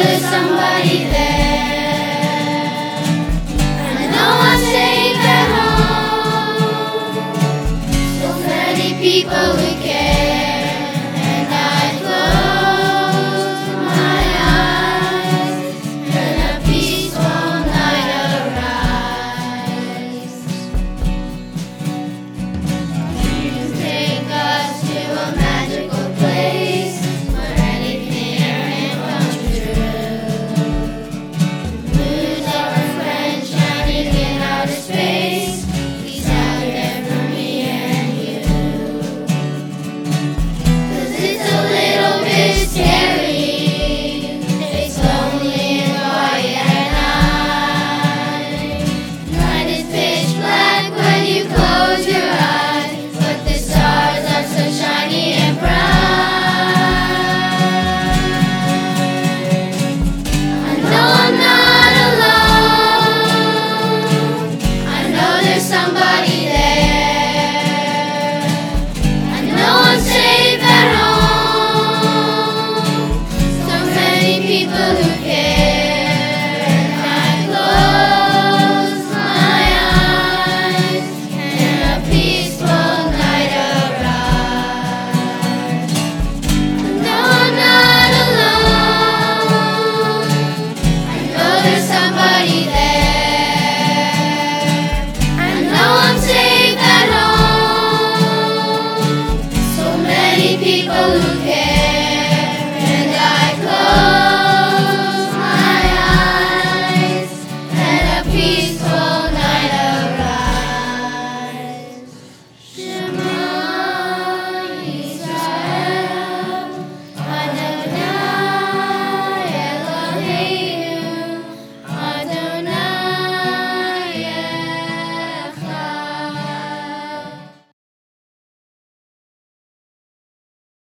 there's somebody there. I know I'm safe at home. So many people who care, and I close my eyes, and a peaceful night arrives. Dreams take us to a magical place where anything can come true. Moons are our friends shining in outer space. He's out there for me and you. 'Cause it's a little bit scary. It's lonely and quiet at night. Night is pitch black when you close your eyes, but the stars are so shiny and bright. I know I'm not alone. I know there's somebody there. I know I'm safe at home. So many people who